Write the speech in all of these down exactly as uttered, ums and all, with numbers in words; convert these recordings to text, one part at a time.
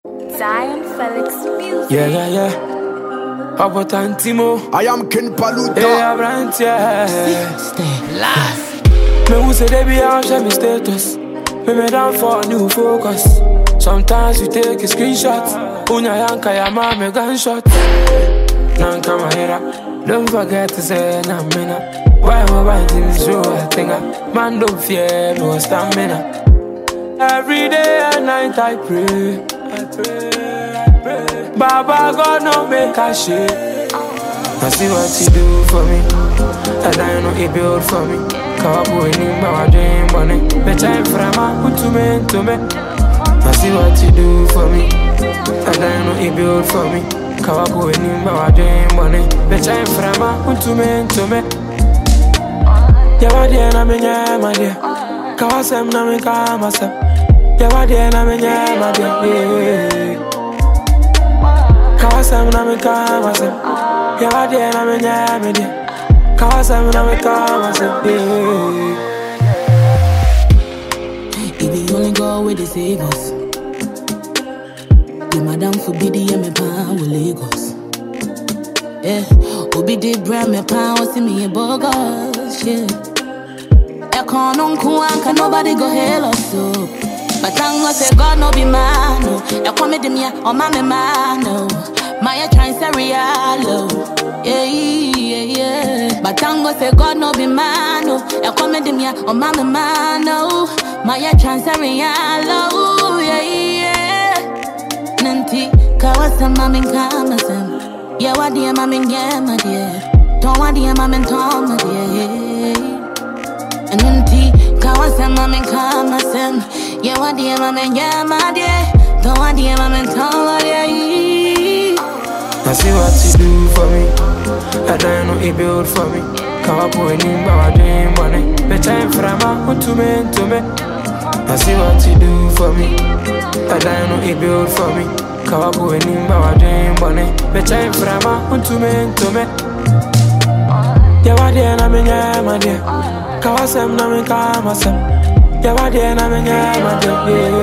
Zion Felix Music. Yeah, yeah, yeah. Papa Tantimo. I am Ken Paluta. Yeah, Brant, yeah. Stay last. Me who say they be out, share me status. Me me down for a new focus. Sometimes you take a screenshot. Unya yanka ya mame gunshot. Nanka mahera. Don't forget to say na mina. Why we writing show a thinger? Man don't fear no stamina. Every day and night I pray. I pray, I pray. Baba God no make a shit. I see what you do for me. And I know he build for me. Kawabu in my dream money. The time from my who to me to me. I see what you do for me. And I know he build for me. Kawabu in my dream money. The time from my who to me to me. Yawa na me nyama dia. Kawasem na me kamasem. Yawa na me nyama dia. Kawasem na me kamasem. Yawa na me nyama dia. Kawasem na me kamasem. If you only go with the savers, the madam forbid the me pound with Lagos. Yeah, Obi did brand me pound see me a bogus. Yeah. I can't on can nobody go hell or so. But thank God say God no be man, no. I come with me on my man, no. My trying to real, yeah, yeah, yeah. But thank God say God no be man, no. I come with me on my man, no. My trying to real, yeah, yeah. Nanti kawasa mami kamasem. Yeah, what dear mami ngema dear. Don't want dear mami toma dear. And nanti kawasa mami kamasem. Yeah, what dear mami ngema dear. Don't want dear mami toma dear. I see what you do for me. And I know he build for me. Kawapu in my dream money. The time from my who to me to me. I see what you do for me. And I know he build for me. Kawabu in my dream money. The time from my who to me to me. Yawa na me nyama dia. Kawasem na me kamasem. Yawa na me nyama dia.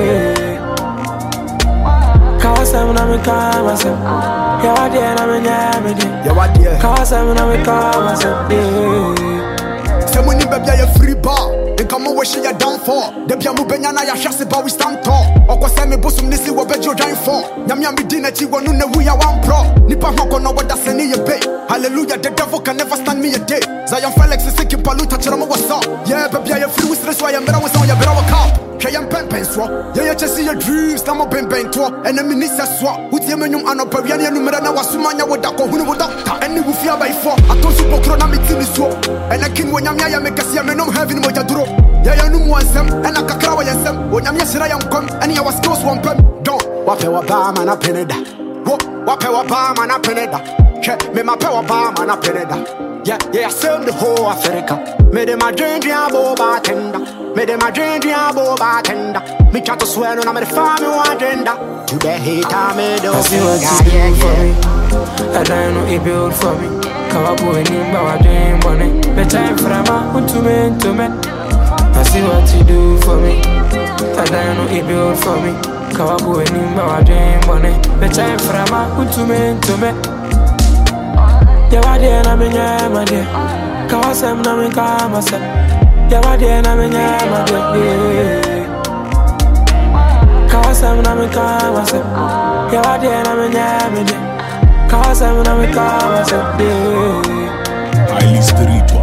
Kawasem na me kamasem. Yawa na me nyama dia. Yawa Kawasem na me kamasem. Someone in baby a free bar. They come away she a down for. The piamu benyana ya shasi ba we stand tall. Oko se me bosom nisi wo bejo join for. Nyam yam di na chi wonu na we ya one pro. Nipa hoko no wada seni ye be. Hallelujah, the devil can never stand me a day. Zion Felix is sick in Paluta chirama what's up. Yeah, baby I free with this why I'm better with on your better cop. Kayam pen pen swa. Yeah, you just see your dreams. Namo ben ben to. And the minister swa. Uti emenyum anopariani numera na wasumanya wadako hunu wadokta. And you fear by four. I told you bokro na mitini swa. And I can when yam ya make a see me no heaven moja duro. Yeah, you know one sem. And I kakrawa yasem. When yam yasira yam come. And you was close one pem. Don't. Wape wa ba man a peneda. Wape wa ba man a peneda. Me ma power ba man a peneda. Yeah, yeah, I sell the whole Africa. Me de my dream dream abo bartender. Me de my dream dream abo bartender. Me try to swear on I'm the family one agenda. To the hater me do. I see what you do for me. And I know he build for me. Kawabu in my dream money. The time from my who to me to me. I see what you do for me. And I know he build for me. Kawabu in my dream money. The time from my who to me to me. Yawa na me nyama dia. Kawasem na me kamasem. Yawa na me nyama dia. Kawasem na me kamasem. Yawa na me nyama dia. Kawasem na me kamasem. Highly spiritual.